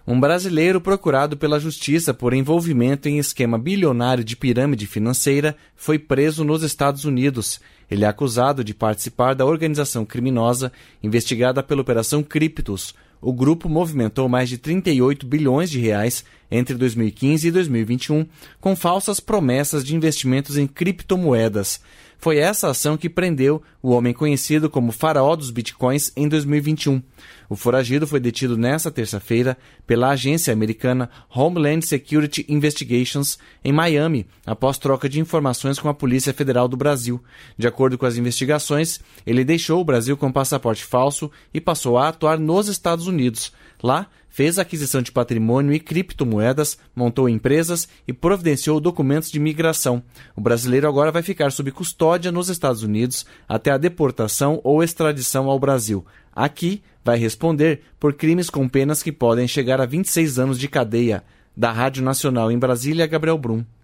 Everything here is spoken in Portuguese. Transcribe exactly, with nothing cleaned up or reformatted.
Um brasileiro procurado pela justiça por envolvimento em esquema bilionário de pirâmide financeira foi preso nos Estados Unidos. Ele é acusado de participar da organização criminosa investigada pela Operação Cryptos. O grupo movimentou mais de trinta e oito bilhões de reais entre dois mil e quinze e dois mil e vinte e um, com falsas promessas de investimentos em criptomoedas. Foi essa ação que prendeu o homem conhecido como faraó dos bitcoins em dois mil e vinte e um. O foragido foi detido nesta terça-feira pela agência americana Homeland Security Investigations em Miami, após troca de informações com a Polícia Federal do Brasil. De acordo com as investigações, ele deixou o Brasil com passaporte falso e passou a atuar nos Estados Unidos. Lá, fez aquisição de patrimônio e criptomoedas, montou empresas e providenciou documentos de migração. O brasileiro agora vai ficar sob custódia nos Estados Unidos até a deportação ou extradição ao Brasil. Aqui, vai responder por crimes com penas que podem chegar a vinte e seis anos de cadeia. Da Rádio Nacional em Brasília, Gabriel Brum.